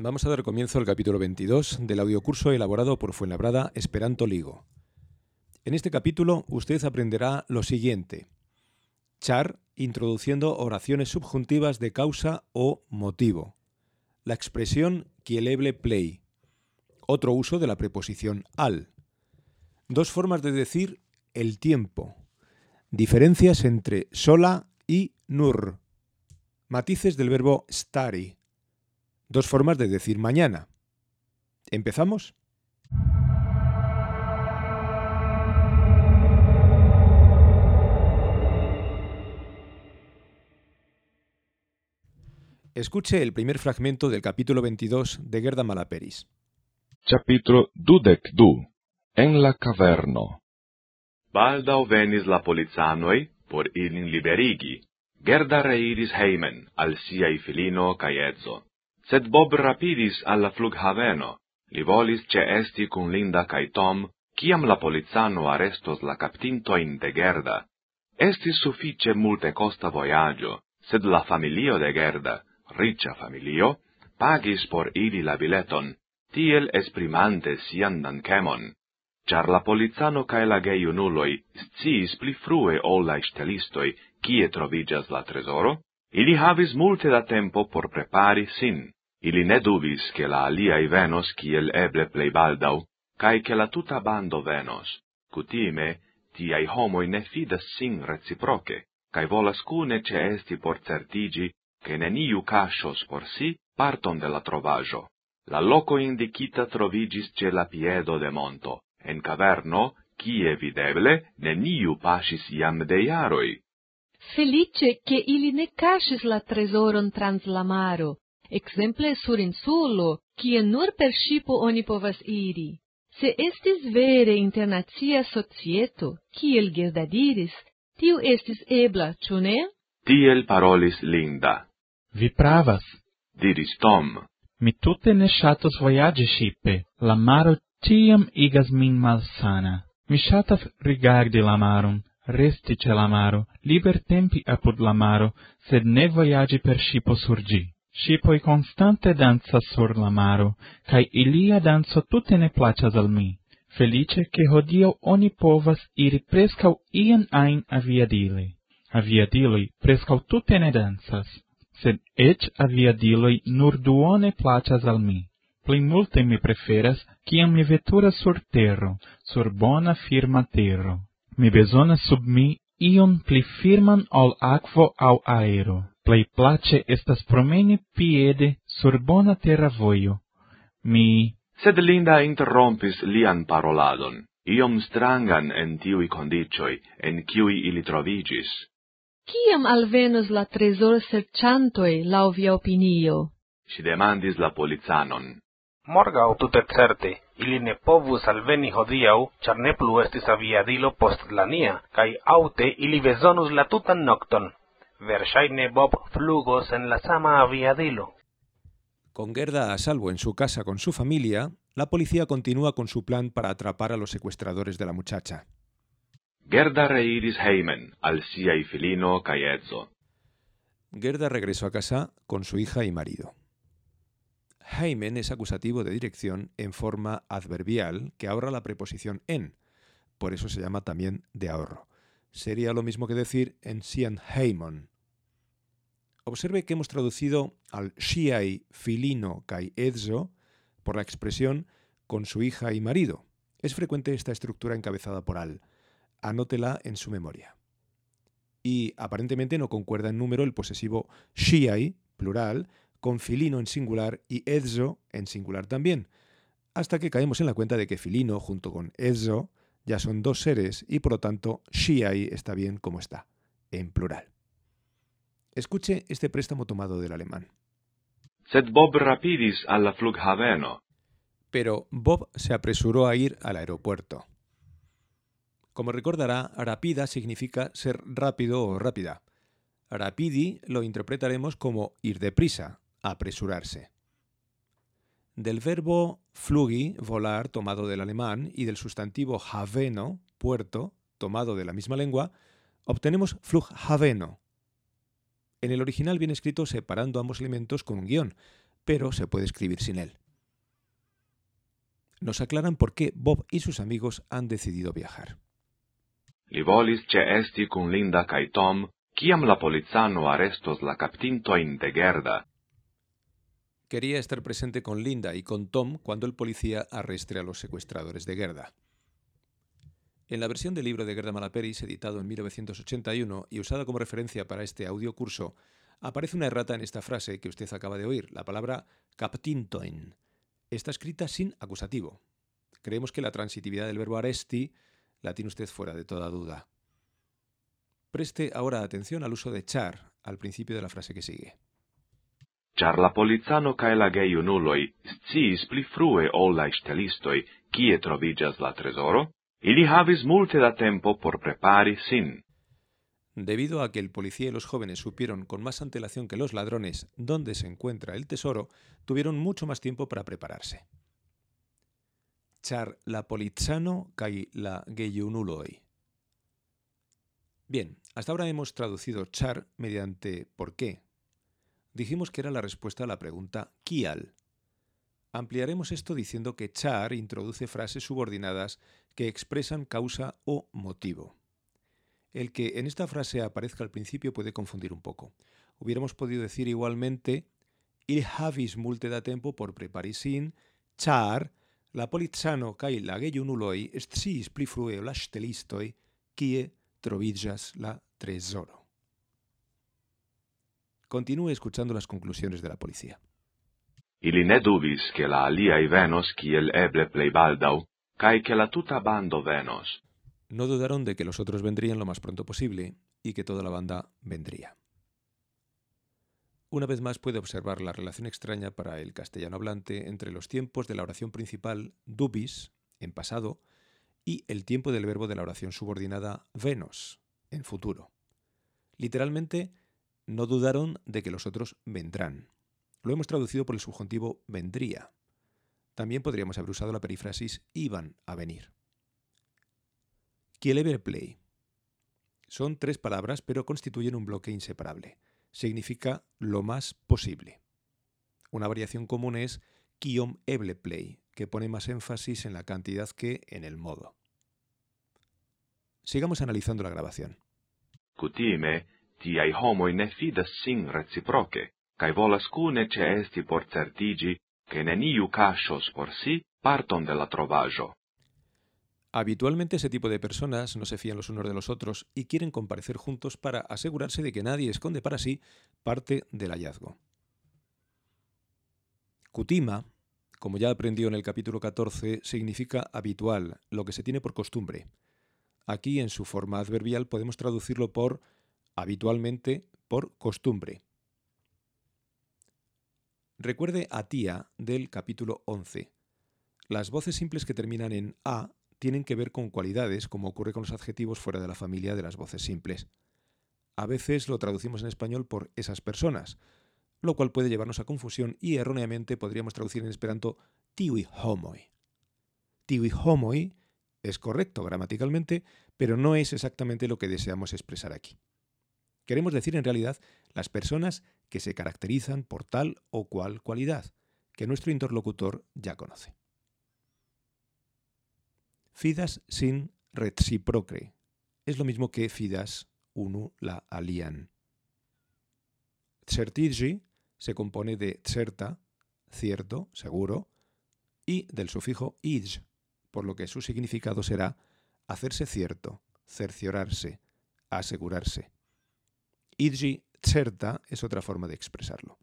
Vamos a dar comienzo al capítulo 22 del audiocurso elaborado por Fuenlabrada Esperanto Ligo. En este capítulo usted aprenderá lo siguiente. Char, introduciendo oraciones subjuntivas de causa o motivo. La expresión kieleble plei. Otro uso de la preposición al. Dos formas de decir el tiempo. Diferencias entre sola y nur. Matices del verbo stari. Dos formas de decir mañana. ¿Empezamos? Escuche el primer fragmento del capítulo 22 de Gerda Malaperis. Capitolo 22. En la caverno. Baldaŭ venis la policanoj por ilin liberigi. Gerda reiris hejmen al siaj filino kaj edzo. Sed Bob rapidis al la flughaveno. Li volis ĉeesti kun Linda kaj Tom, kiam la policano arestos la kaptintojn de Gerda. Estis sufiĉe multekosta vojaĝo, sed la familio de Gerda, riĉa familio, pagis por ili la bileton, tiel esprimante sian dankemon. Ĉar la policano kaj la gejunuloj sciis pli frue ol la ŝtelistoj, kie troviĝas la trezoro, ili havis multe da tempo por prepari sin. Ili ne dubis ke la aliaj venos kiel eble plej baldaŭ, kaj ke la tuta bando venos. Kutime, tiaj homoj ne fidas sin reciproke, kaj volas kune ĉeesti por certiĝi, ke neniu kaŝos por si parton de la trovaĵo. La loko indikita troviĝis ĉe la piedo de monto, en caverno, kie videble neniu paŝis jam de jaroj. Felice che ili ne kaŝis la trezoron trans la maro, ekzemple sur insulo, kie nur per ŝipo oni povas iri. Se estis vere internacia societo, kiel Gerda diris, tiu estis ebla, ĉu ne? Tiel parolis Linda. Vi pravas, Diris Tom. mi tute ne ŝatus vojaĝi ŝipe, la maro tiam igas min malsana. Mi ŝatas rigardi la maron, resti ĉe la maro, libertempi apud la maro, sed ne vojaĝi per ŝipo sur ĝi. Ŝipoj konstante dancas sur la maro, kaj ilia danco tute ne plaĉas al mi. Feliĉe ke hodiaŭ oni povas iri preskaŭ ien ajn aviadile. Aviadiloj preskaŭ tute ne dancas, sed eĉ aviadiloj nur duone plaĉas al mi. Pli multe mi preferas, kiam mi veturas sur terro, sur bona firma terro. Mi bezonas sub mi ion pli firman ol akvo aŭ aero. Plej plaĉe estas promeni piede sur bona terra vojo. Sed Linda interrompis lian paroladon, iom strangan en tiuj kondiĉoj, en kiuj ili troviĝis. Kiam alvenos la trezorserĉantoj, laŭ via opinio? Ŝi demandis la policanon. Morgaŭ tute certe, ili ne povus alveni hodiaŭ, ĉar ne plu estis aviadilo post la nia, kaj aŭte ili bezonus la tutan nokton. Verŝajne Bob flugos en la sama aviadilo. Con Gerda a salvo en su casa con su familia, la policía continúa con su plan para atrapar a los secuestradores de la muchacha. Gerda reiris hejmen al siaj filino kaj edzo. Gerda regresó a casa con su hija y marido. Heimen es acusativo de dirección en forma adverbial que ahorra la preposición en, por eso se llama también de ahorro. Sería lo mismo que decir en sian heimon. Observe que hemos traducido al siaj filino kai edzo por la expresión con su hija y marido. Es frecuente esta estructura encabezada por al. Anótela en su memoria. Y aparentemente no concuerda en número el posesivo siaj, plural, con filino en singular y edzo en singular también, hasta que caemos en la cuenta de que filino junto con edzo ya son dos seres y por lo tanto siaj está bien como está, en plural. Escuche este préstamo tomado del alemán. Sed Bob rapidis al la flughaveno. Pero Bob se apresuró a ir al aeropuerto. Como recordará, rapida significa ser rápido o rápida. Rapidi lo interpretaremos como ir deprisa, apresurarse. Del verbo flugi, volar, tomado del alemán, y del sustantivo haveno, puerto, tomado de la misma lengua, obtenemos flughaveno. En el original viene escrito separando ambos elementos con un guión, pero se puede escribir sin él. Nos aclaran por qué Bob y sus amigos han decidido viajar. Li volis ĉeesti kun Linda kaj Tom, kiam la policano arestos la kaptintojn de Gerda. Quería estar presente con Linda y con Tom cuando el policía arreste a los secuestradores de Gerda. En la versión del libro de Gerda Malaperis, editado en 1981 y usada como referencia para este audiocurso, aparece una errata en esta frase que usted acaba de oír, la palabra kaptintojn. Está escrita sin acusativo. Creemos que la transitividad del verbo aresti la tiene usted fuera de toda duda. Preste ahora atención al uso de char al principio de la frase que sigue. Ĉar la policano kaj la gejunuloj sciis pli frue ol la ŝtelistoj, kie troviĝas la trezoro, ili havis multe da tempo por prepari sin. Debido a que el policía y los jóvenes supieron con más antelación que los ladrones dónde se encuentra el tesoro, tuvieron mucho más tiempo para prepararse. Ĉar la policano kaj la gejunuloj. Bien, hasta ahora hemos traducido char mediante ¿por qué? Dijimos que era la respuesta a la pregunta ¿kial? Ampliaremos esto diciendo que char introduce frases subordinadas que expresan causa o motivo. El que en esta frase aparezca al principio puede confundir un poco. Hubiéramos podido decir igualmente il havis multe da tempo por prepari sin, char la policano kaj la gejunuloj sciis pli frue la ŝtelistoj, kie troviĝas la trezoro. Continúe escuchando las conclusiones de la policía. Ili ne dubis ke la aliaj venos kiel eble plej baldaŭ, kaj ke la tuta bando venos. No dudaron de que los otros vendrían lo más pronto posible y que toda la banda vendría. Una vez más puede observar la relación extraña para el castellano hablante entre los tiempos de la oración principal dubis, en pasado, y el tiempo del verbo de la oración subordinada venos, en futuro. Literalmente, no dudaron de que los otros vendrán. Lo hemos traducido por el subjuntivo vendría. También podríamos haber usado la perífrasis iban a venir. Kieleverplay. Son 3 palabras, pero constituyen un bloque inseparable. Significa lo más posible. Una variación común es kiom ebleplay, que pone más énfasis en la cantidad que en el modo. Sigamos analizando la grabación. Kutime, tiaj homoj ne fidas sin reciproke, kaj volas kune ĉeesti por certiĝi, ke neniu kaŝos por si parton de la trovaĵo. Habitualmente ese tipo de personas no se fían los unos de los otros y quieren comparecer juntos para asegurarse de que nadie esconde para sí parte del hallazgo. Kutima, como ya aprendió en el capítulo 14, significa habitual, lo que se tiene por costumbre. Aquí, en su forma adverbial, podemos traducirlo por habitualmente, por costumbre. Recuerde a tía del capítulo 11. Las voces simples que terminan en a tienen que ver con cualidades, como ocurre con los adjetivos fuera de la familia de las voces simples. A veces lo traducimos en español por esas personas, lo cual puede llevarnos a confusión y erróneamente podríamos traducir en esperanto tiuj homoj. Tiuj homoj es correcto gramaticalmente, pero no es exactamente lo que deseamos expresar aquí. Queremos decir en realidad las personas que se caracterizan por tal o cual cualidad, que nuestro interlocutor ya conoce. Fidas sin reciproque es lo mismo que fidas unu la alian. Certiĝi se compone de certa, cierto, seguro, y del sufijo ij, por lo que su significado será hacerse cierto, cerciorarse, asegurarse. Igi certa es otra forma de expresarlo.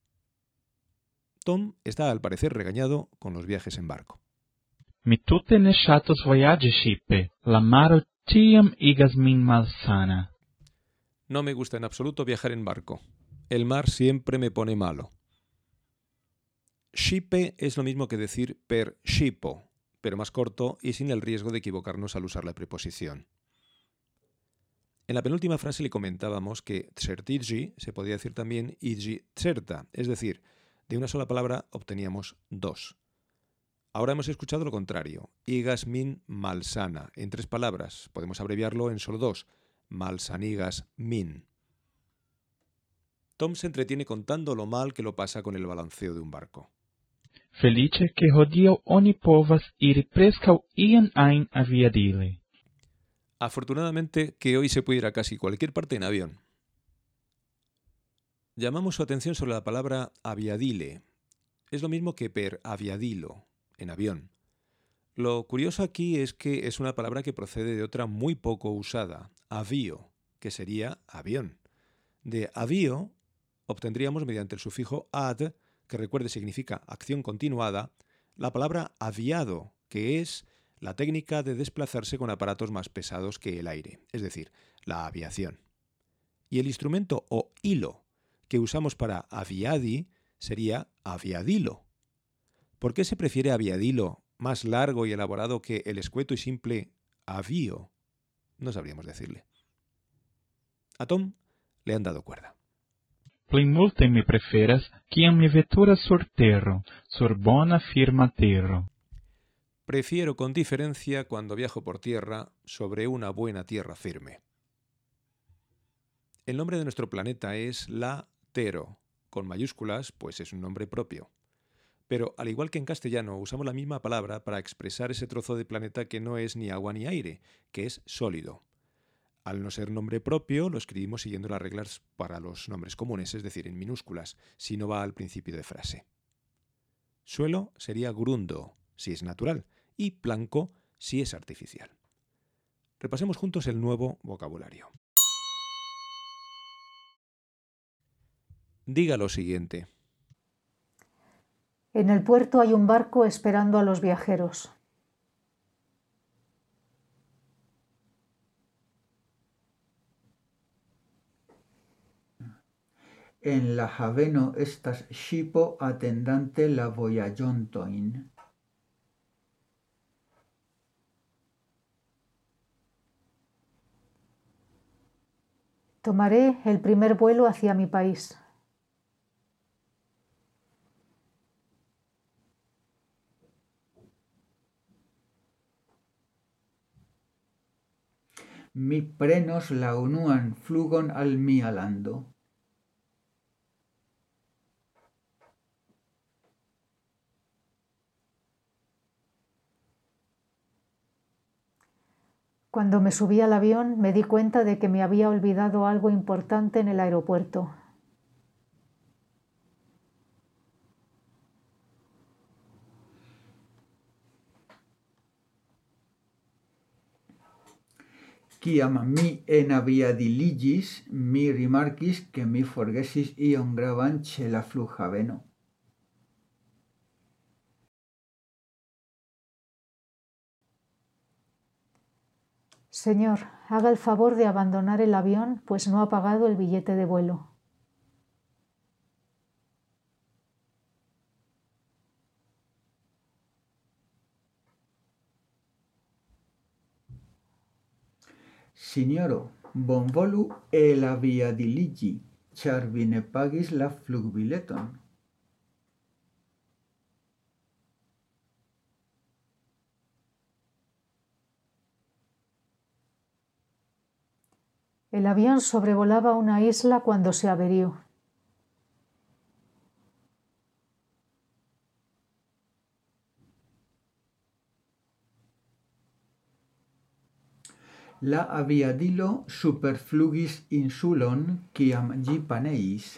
Tom está al parecer regañado con los viajes en barco. Mi tute ne ŝatus vojaĝi ŝipe, la maro ĉiam igas min malsana. No me gusta en absoluto viajar en barco. El mar siempre me pone malo. Ŝipe es lo mismo que decir per ŝipo, pero más corto y sin el riesgo de equivocarnos al usar la preposición. En la penúltima frase le comentábamos que certiĝi se podía decir también igi certa, es decir, de una sola palabra obteníamos 2. Ahora hemos escuchado lo contrario, igas min malsana, en 3 palabras, podemos abreviarlo en solo 2, malsanigas min. Tom se entretiene contando lo mal que lo pasa con el balanceo de un barco. Felice che hodiaŭ oni povas iri preskaŭ ien ajn aviadile. Afortunadamente que hoy se puede ir a casi cualquier parte en avión. Llamamos su atención sobre la palabra aviadile. Es lo mismo que per aviadilo, en avión. Lo curioso aquí es que es una palabra que procede de otra muy poco usada, avio, que sería avión. De avio obtendríamos mediante el sufijo ad, que recuerde significa acción continuada, la palabra aviado, que es la técnica de desplazarse con aparatos más pesados que el aire, es decir, la aviación. Y el instrumento o hilo que usamos para aviadi sería aviadilo. ¿Por qué se prefiere aviadilo más largo y elaborado que el escueto y simple avio? No sabríamos decirle. A Tom le han dado cuerda. Plej multe mi preferas, kiam mi veturas sur terro, sur bona firma terro. Prefiero con diferencia cuando viajo por tierra sobre una buena tierra firme. El nombre de nuestro planeta es la Tero, con mayúsculas, pues es un nombre propio. Pero al igual que en castellano, usamos la misma palabra para expresar ese trozo de planeta que no es ni agua ni aire, que es sólido. Al no ser nombre propio, lo escribimos siguiendo las reglas para los nombres comunes, es decir, en minúsculas, si no va al principio de frase. Suelo sería grundo, si es natural, y planco, si es artificial. Repasemos juntos el nuevo vocabulario. Diga lo siguiente. En el puerto hay un barco esperando a los viajeros. En la haveno estas ŝipo atendante la vojaĝontojn. Tomaré el primer vuelo hacia mi país. Mi prenos la unuan flugon al mia lando. Cuando me subí al avión me di cuenta de que me había olvidado algo importante en el aeropuerto. Kiam mi enaviadiliĝis, mi rimarkis, ke mi forgesis ion gravan ĉe la flughaveno. Señor, haga el favor de abandonar el avión, pues no ha pagado el billete de vuelo. Sinjoro, bonvolu elaviadiliĝi, ĉar vi ne pagis la flugbileton. El avión sobrevolaba una isla cuando se averió. La aviadilo superflugis insulon, kiam ĝi paneis.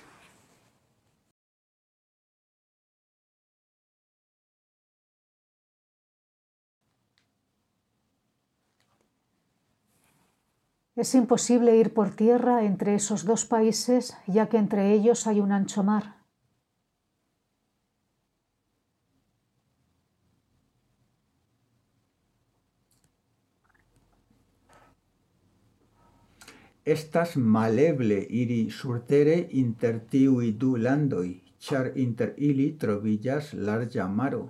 Es imposible ir por tierra entre esos dos países, ya que entre ellos hay un ancho mar. Estas maleble iri surtere inter tiuj du landoj, ĉar inter ili troviĝas larĝa maro.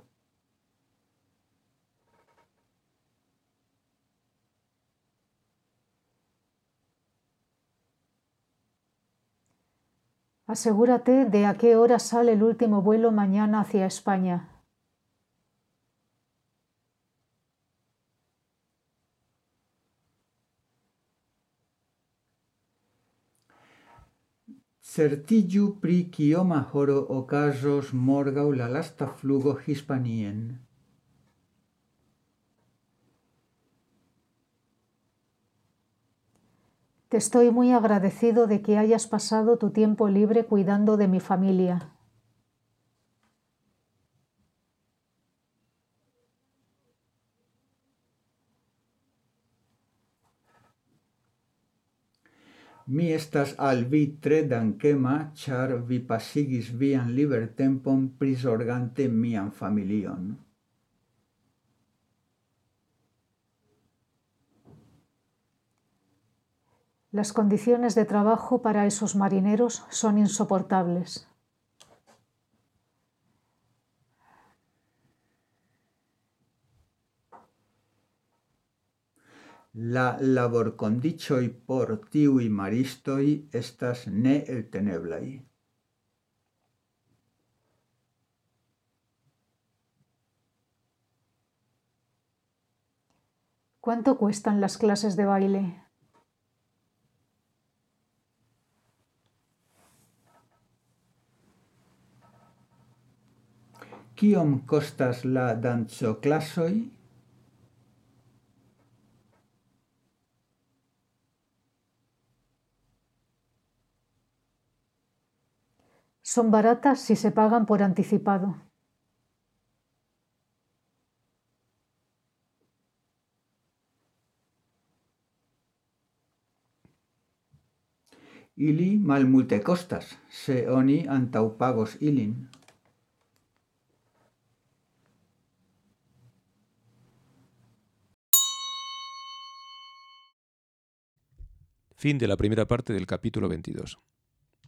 Asegúrate de a qué hora sale el último vuelo mañana hacia España. Certillu pri kioma horo okazos morgaŭ la lasta flugo Hispanien. Te estoy muy agradecido de que hayas pasado tu tiempo libre cuidando de mi familia. Mi estas al vi tre dankema, ĉar vi pasigis vian libertempon prizorgante mian familion. Las condiciones de trabajo para esos marineros son insoportables. La laborkondiĉoj por tiuj maristoj estas neelteneblaj. ¿Cuánto cuestan las clases de baile? Kiom kostas la dancoklasoj? Son baratas si se pagan por anticipado. Ili malmulte kostas, se oni antaŭpagos ilin. Fin de la primera parte del capítulo 22.